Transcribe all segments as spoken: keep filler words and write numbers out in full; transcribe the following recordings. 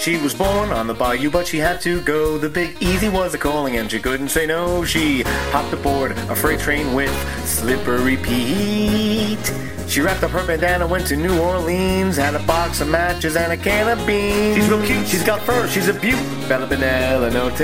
She was born on the bayou, but she had to go. The Big Easy was a calling, and she couldn't say no. She hopped aboard a freight train with Slippery Pete. She wrapped up her bandana, went to New Orleans, had a box of matches and a can of beans. She's real cute, she's got fur, she's a beaut. Bella Benelanote.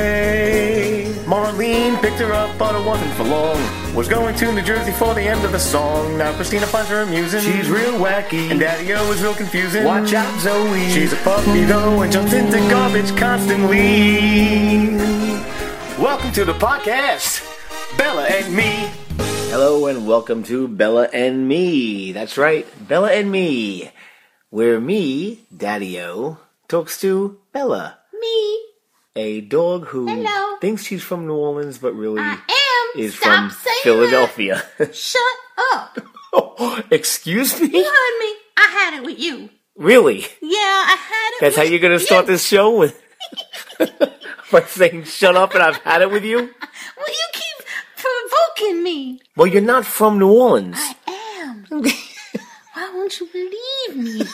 Marlene picked her up, but it wasn't for long. Was going to New Jersey for the end of the song. Now Christina finds her amusing. She's real wacky, and Daddy-O is real confusing. Watch out, Zoe. She's a puppy though, and jumps into garbage constantly. Welcome to the podcast, Bella and Me. Hello and welcome to Bella and Me. That's right, Bella and Me. Where me, Daddy-O, talks to Bella. Me. A dog who Hello. thinks she's from New Orleans, but really I am. is Stop from saying Philadelphia. That. Shut up. Oh, excuse me? You heard me. I had it with you. Really? Yeah, I had it That's with how you're going to start you. this show? With by saying, shut up and I've had it with you? Well, you keep provoking me. Well, you're not from New Orleans. I am. Why won't you believe me?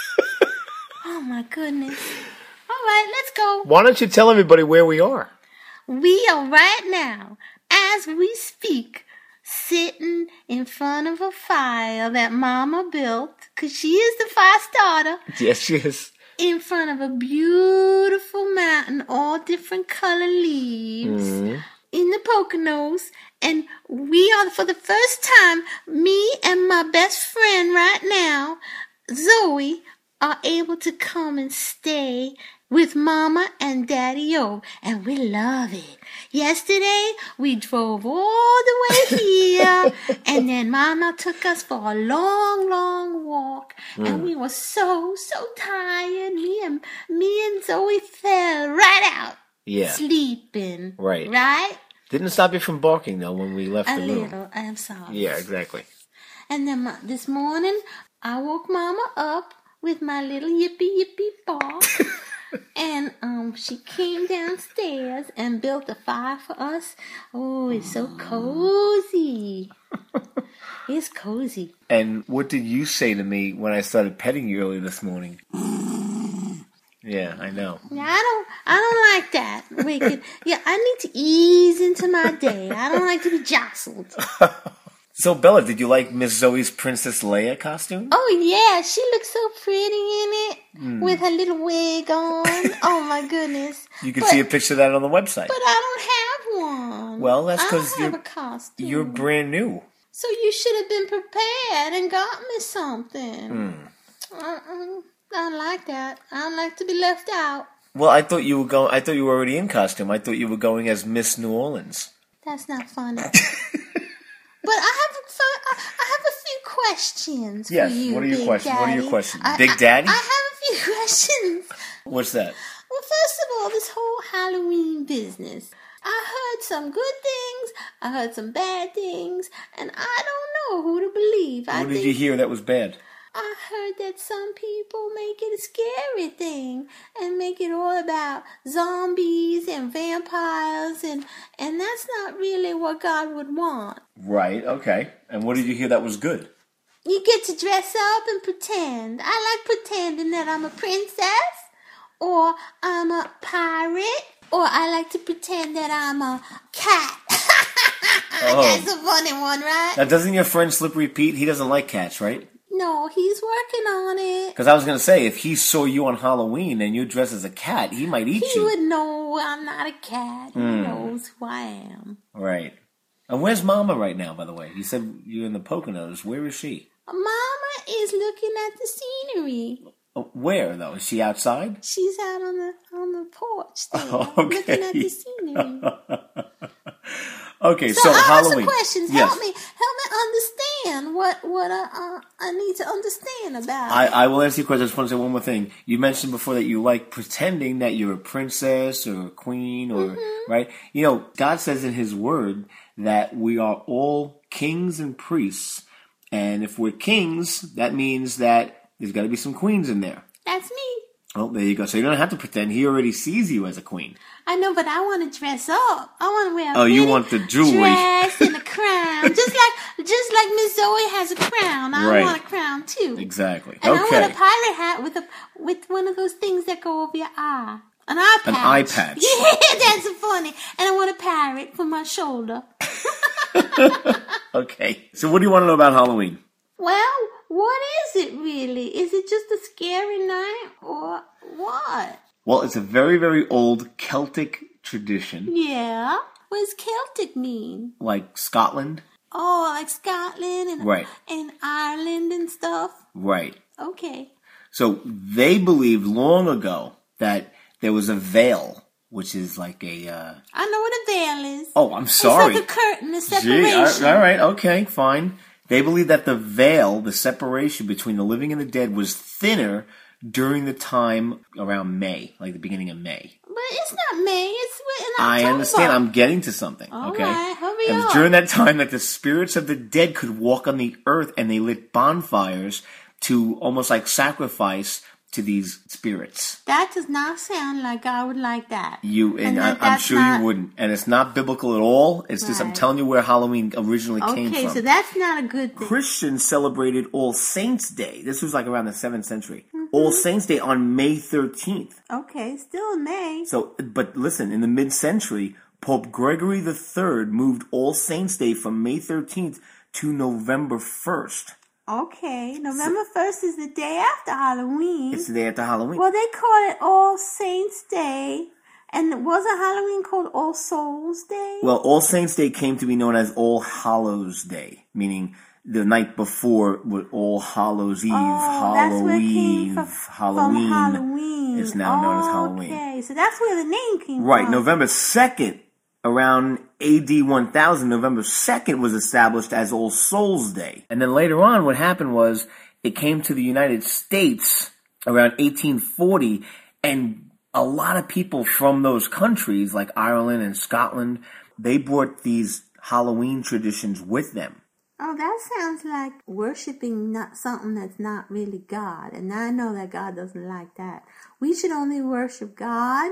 Oh, my goodness. All right, let's go. Why don't you tell everybody where we are? We are right now, as we speak, sitting in front of a fire that Mama built, because she is the fire starter, Yes, she is. in front of a beautiful mountain, all different color leaves, Mm-hmm. in the Poconos. And we are, for the first time, me and my best friend right now, Zoe, are able to come and stay with Mama and Daddy-O, and we love it. Yesterday, we drove all the way here, and then Mama took us for a long, long walk, mm. and we were so, so tired. Me and, me and Zoe fell right out, Yeah. sleeping. Right. Right? Didn't stop you from barking, though, when we left A the room. little, I am sorry. Yeah, exactly. And then ma- this morning, I woke Mama up with my little yippee yippee bark. And um, she came downstairs and built a fire for us. Oh, it's so cozy. It's cozy. And what did you say to me when I started petting you early this morning? Yeah, I know. Yeah, I don't, I don't like that. Wicked. Yeah, I need to ease into my day. I don't like to be jostled. So, Bella, did you like Miss Zoe's Princess Leia costume? Oh, yeah, she looks so pretty in it Mm. with her little wig on. Oh, my goodness. You can But- see a picture of that on the website. But I don't have one. Well, that's I 'cause don't have you're- a costume. You're brand new. So you should have been prepared and got me something. Mm. Uh-uh. I don't like that. I don't like to be left out. Well, I thought you were going. I thought you were already in costume. I thought you were going as Miss New Orleans. That's not funny. But I have a, fu- I have a few questions Yes, for you, what are your Big questions? What are your Daddy. questions? I- Big I- Daddy? I, have a few questions. What's that? Well, first of all, this whole Halloween business. I heard some good things, I heard some bad things, and I don't know who to believe. I What did think you hear that was bad? I heard that some people make it a scary thing and make it all about zombies and vampires, and and that's not really what God would want. Right. Okay. And what did you hear that was good? You get to dress up and pretend. I like pretending that I'm a princess, or I'm a pirate, or I like to pretend that I'm a cat. Oh. That's a funny one, right? Now, doesn't your friend Slippery Pete? He doesn't like cats, right? No, he's working on it. Because I was going to say, if he saw you on Halloween and you dress as a cat, he might eat He you. would know I'm not a cat. He Mm. knows who I am. Right. And where's Mama right now, by the way? You said you're in the Poconos. Where is she? Mama is looking at the scenery. Oh, where, though? Is she outside? She's out on the on the porch there, Oh, okay. looking at the scenery. Okay, So, so, I have Halloween. some questions. Yes. Help me, help me understand what what I, uh, I need to understand about. I, it. I will ask you a question. I just want to say one more thing. You mentioned before that you like pretending that you're a princess or a queen or, Mm-hmm. right? You know, God says in His Word that we are all kings and priests. And if we're kings, that means that there's got to be some queens in there. That's me. Oh, there you go. So you don't have to pretend. He already sees you as a queen. I know, but I want to dress up. I want to wear a Oh, you pretty want the jewelry. dress and a crown. just like just like Miss Zoe has a crown. I Right. want a crown, too. Exactly. And Okay. I want a pirate hat with a with one of those things that go over your eye. An eye patch. An eye patch. Yeah, that's funny. And I want a parrot for my shoulder. Okay. So what do you want to know about Halloween? Well, what is it really? Is it just a scary night or what? Well, it's a very, very old Celtic tradition, Yeah. What does Celtic mean? like Scotland. Oh, like Scotland and Right. and Ireland and stuff. Right. Okay. So they believed long ago that there was a veil, which is like a... Uh... I know what a veil is. Oh, I'm sorry. It's like a curtain, a Gee, separation. all right, okay, fine. They believe that the veil, the separation between the living and the dead, was thinner during the time around May, like the beginning of May. But it's not May. It's in October. I understand. I'm getting to something. All okay. right, hurry It was up. during that time that the spirits of the dead could walk on the earth, and they lit bonfires to almost like sacrifice to these spirits. That does not sound like I would like that. You and, And I, that- I'm that's sure not- you wouldn't. And it's not biblical at all. It's just I'm Right. telling you where Halloween originally came Okay, from. so that's not a good thing. Christians celebrated All Saints' Day. This was like around the seventh century. Mm-hmm. All Saints' Day on May thirteenth. Okay, still in May. So, but listen, in the mid-century, Pope Gregory the Third moved All Saints' Day from May thirteenth to November first. Okay, November first is the day after Halloween. It's the day after Halloween. Well, they call it All Saints' Day. And wasn't Halloween called All Souls' Day? Well, All Saints' Day came to be known as All Hallows' Day, meaning the night before with All Hallows Eve, Oh, that's where it came Halloween, from, Halloween. from Halloween. It's now known as Halloween. Okay, so that's where the name came Right, from. November second, around A D one thousand, November second was established as All Souls Day. And then later on, what happened was, it came to the United States around eighteen forty, and a lot of people from those countries, like Ireland and Scotland, they brought these Halloween traditions with them. Oh, that sounds like worshiping not something that's not really God. And I know that God doesn't like that. We should only worship God,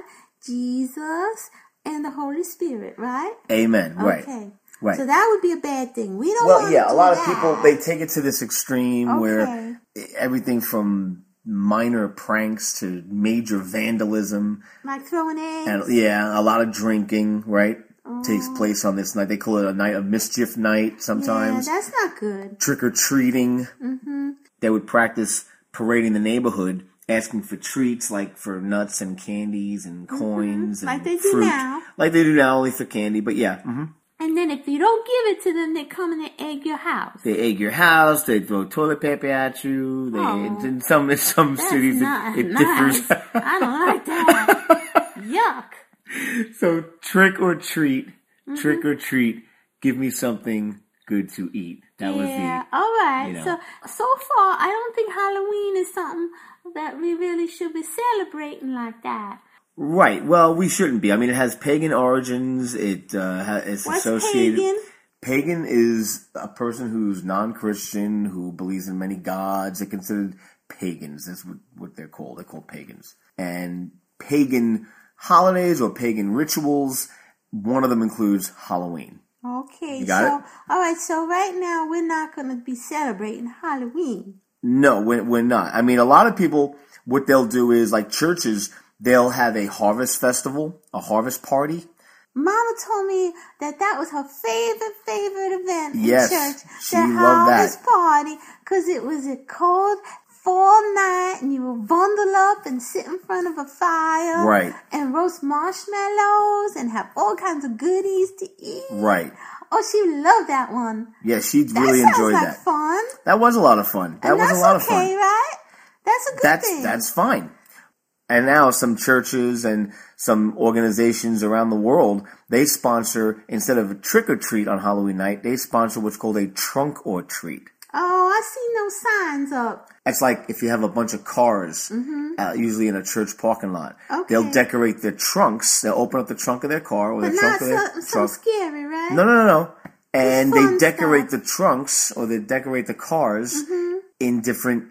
Jesus, and the Holy Spirit, right? Amen. Right. Okay. Right. So that would be a bad thing. We don't Well, want yeah, to a do lot of that. people, they take it to this extreme Okay. where everything from minor pranks to major vandalism. Like throwing eggs. And yeah, a lot of drinking, right, takes place on this night. They call it a night of mischief night sometimes. Yeah, that's not good. Trick-or-treating. Mm-hmm. They would practice parading the neighborhood, asking for treats, like for nuts and candies and coins and Like they do fruit. now. Like they do now, only for candy, but yeah. hmm And then if you don't give it to them, they come and they egg your house. They egg your house. They throw toilet paper at you. They Oh, in some in some That's cities not it, it nice. differs. I don't like that. Yuck. So trick or treat, Mm-hmm. trick or treat. Give me something good to eat. That was Yeah, the all right. you know. So, so far, I don't think Halloween is something that we really should be celebrating like that. right. Well, we shouldn't be. I mean, it has pagan origins. It uh, ha- it's What's associated. pagan? Pagan is a person who's non-Christian, who believes in many gods. They're considered pagans. That's what, what they're called. They're called pagans. And pagan holidays or pagan rituals, one of them includes Halloween. Okay, You got so, it? all right, so right now we're not going to be celebrating Halloween. No, we're, we're not. I mean, a lot of people, what they'll do is, like churches, they'll have a harvest festival, a harvest party. Mama told me that that was her favorite, favorite event Yes, in church. she the loved that. harvest party, because it was a cold fall night, and you would bundle up and sit in front of a fire. Right. And roast marshmallows and have all kinds of goodies to eat. Right. Oh, she loved that one. Yeah, she That really sounds enjoyed like that. fun. That was a lot of fun. That and was that's a lot of okay, fun. right? That's a good That's thing. that's fine. And now some churches and some organizations around the world, they sponsor, instead of a trick or treat on Halloween night, they sponsor what's called a trunk or treat. Oh, I seen those signs up. It's like if you have a bunch of cars, uh, usually in a church parking lot, Okay. they'll decorate their trunks. They'll open up the trunk of their car or But the not trunk of their something so truck. scary, right? No, no, no, no. And fun they decorate stuff. the trunks or they decorate the cars in different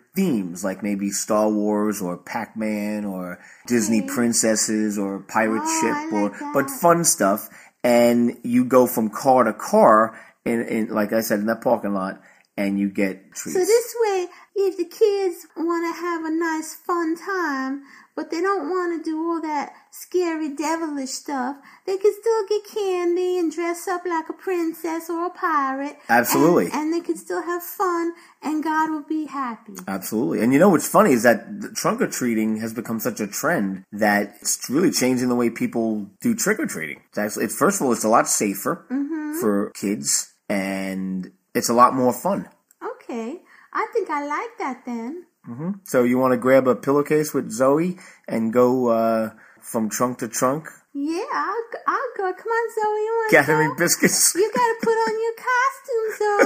themes, like maybe Star Wars or Pac-Man or Disney Okay. princesses or pirate Oh, ship, I like or that. but fun stuff. And you go from car to car, in, in like I said, in that parking lot, and you get treats. So this way, if the kids want to have a nice fun time, but they don't want to do all that scary devilish stuff, they can still get candy and dress up like a princess or a pirate. Absolutely. And, and they can still have fun, and God will be happy. Absolutely. And you know what's funny is that the trunk-or-treating has become such a trend that it's really changing the way people do trick-or-treating. It's actually, it's, first of all, it's a lot safer Mm-hmm. for kids, and it's a lot more fun. Okay. I think I like that then. hmm So you want to grab a pillowcase with Zoe and go uh, from trunk to trunk? Yeah, I'll, I'll go. Come on, Zoe. You want to Gather me go? biscuits. You gotta put on your costume,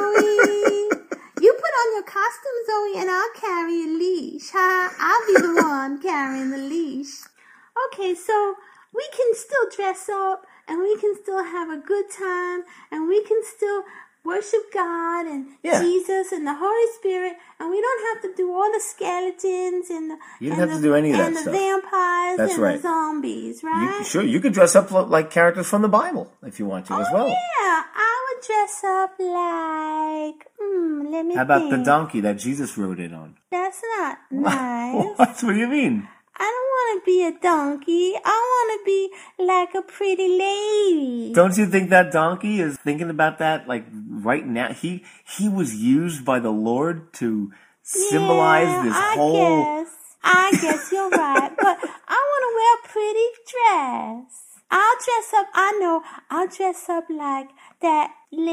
Zoe. You put on your costume, Zoe, and I'll carry a leash, huh? I'll be the one carrying the leash. Okay, so we can still dress up, and we can still have a good time, and we can still worship God and Yeah. Jesus and the Holy Spirit, and we don't have to do all the skeletons and the You don't and have to the- do any of that and stuff. the vampires That's and right. the zombies, You, right? sure, you could dress up lo- like characters from the Bible if you want to as well. Oh, yeah, I would dress up like, hmm, let me How about the think. donkey that Jesus rode in on? That's not nice. What? What do you mean? I don't want to be a donkey. I want to be like a pretty lady. Don't you think that donkey is thinking about that like right now? He he was used by the Lord to symbolize yeah, this I whole. guess. I guess you're right. But I want to wear a pretty dress. I'll dress up, I know, I'll dress up like that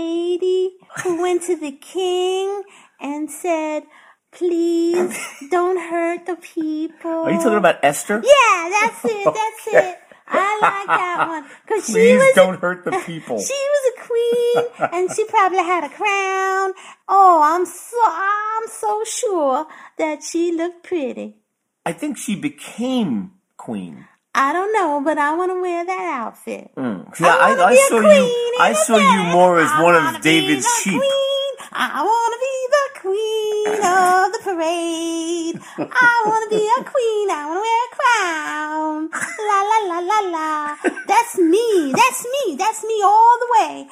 lady who went to the king and said, please don't hurt the people. Are you talking about Esther? Yeah, that's it, that's Okay. it. I like that one. Cause she Please was don't hurt the people. She was a queen, and she probably had a crown. Oh, I'm so I'm so sure that she looked pretty. I think she became queen. I don't know, but I want to wear that outfit. Mm. See, I, wanna I, be a saw queen you. in I a saw you day. more as I one wanna of be David's the sheep. Queen. I want to be the queen of the parade. I want to be a queen. I want to wear a crown. La la la la la. That's me. That's me. That's me all the way.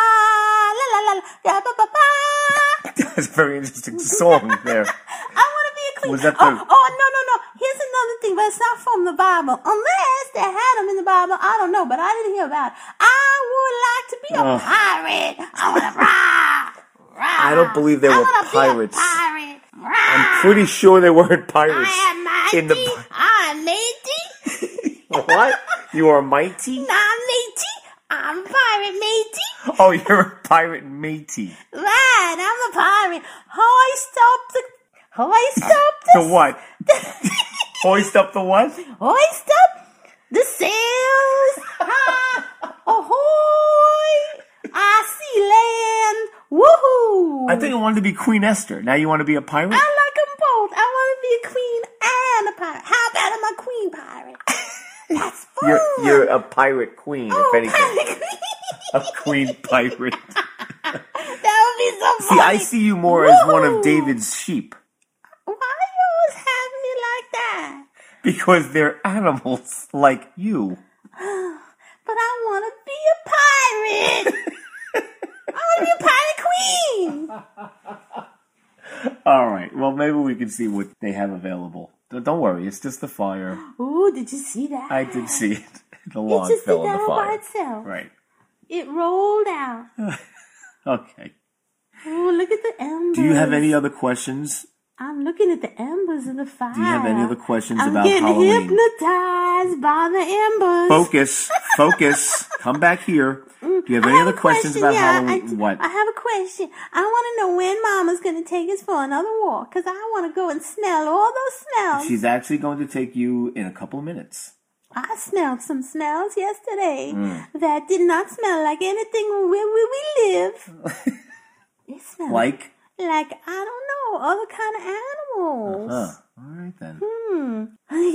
Ah la la la la. Da, ba, ba, ba. That's a very interesting song there. I want to be a queen. Was that oh, the- oh, no, no, no. Here's another thing, but it's not from the Bible. Unless they had them in the Bible. I don't know, but I didn't hear about it. I would like to be a Oh. pirate. I want to rah, rah. I don't believe they I were wanna pirates. Be a pirate. Rah. I'm pretty sure they weren't pirates. I am mighty. in the I'm matey. What? You are mighty? I'm matey. I'm a pirate matey. Oh, you're a pirate matey. Right, I'm a pirate. Hoist up the... Hoist up The the... what? Hoist up the what? Hoist up the sails. Ha! Ahoy! I see land. Woohoo! I thought you wanted to be Queen Esther. Now you want to be a pirate? I like them both. I want to be a queen and a pirate. How about I'm a queen pirate? That's fun. You're, you're a pirate queen, oh, if anything. pirate queen. A queen pirate. That would be so See, funny. I see you more as one of Woohoo! David's sheep. Why you always have me like that? Because they're animals like you. But I want to be a pirate. I want to be a pirate queen. All right. Well, maybe we can see what they have available. Don't don't worry. It's just the fire. Ooh, did you see that? I did see it. The It log just fell did in that the all by fire. itself. Right. It rolled out. Okay. Oh, look at the embers. Do you have any other questions? I'm looking at the embers of the fire. Do you have any other questions I'm about getting Halloween? hypnotized by the embers. Focus. Focus. Come back here. Do you have I any have other a questions question, about yeah, Halloween? I, what? I have a question. I want to know when Mama's going to take us for another walk, because I want to go and smell all those smells. She's actually going to take you in a couple of minutes. I smelled some smells yesterday Mm. that did not smell like anything where we, we live. It smelled Like? like, I don't know, other kind of animals. Huh. All right then. Hmm.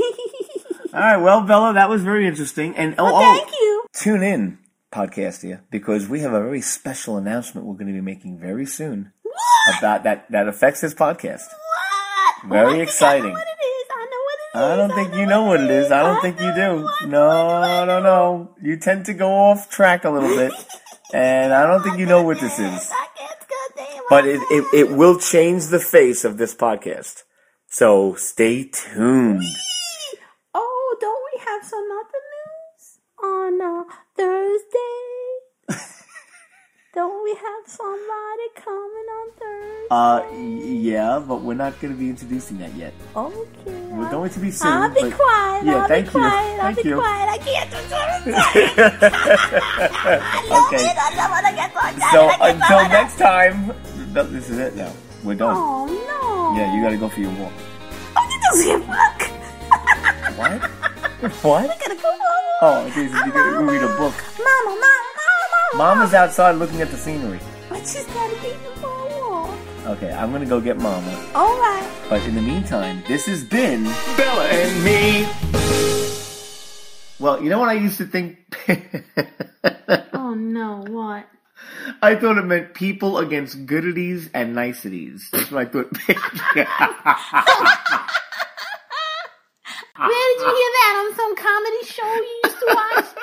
All right. Well, Bella, that was very interesting. And oh, Well, oh, thank you. tune in, Podcastia, because we have a very special announcement we're going to be making very soon What? about that that affects this podcast. What? Very exciting. I know what it is. I know what it is. I don't think you know what it is. I don't think you do. No, no, no. You tend to go off track a little bit. And I don't think you know what this is. But it, it, it will change the face of this podcast. So stay tuned. Oh, don't we have some other news on uh, Thursday? Don't we have somebody coming on Thursday? Uh, yeah, but we're not going to be introducing that yet. Okay. We're going to be soon. I'll be but, quiet. Yeah, I'll thank be quiet. you. I'll Thank be you. quiet. I can't do something. I love Okay. it. I love it. I get so excited. So I get until so next time, th- this is it now. We're done. Oh, no. Yeah, you got to go for your walk. Oh, you just get fuck. What? What? I gotta go home. Oh, I think you're going to read a book. Mama, mama, mama. Mama's outside looking at the scenery. But she's gotta be for a walk. Okay, I'm going to go get Mama. All right. But in the meantime, this has been Bella and me. Well, you know what I used to think? Oh, no. What? I thought it meant people against goodities and niceties. That's what I thought. Where did you hear that? On some comedy show you used to watch?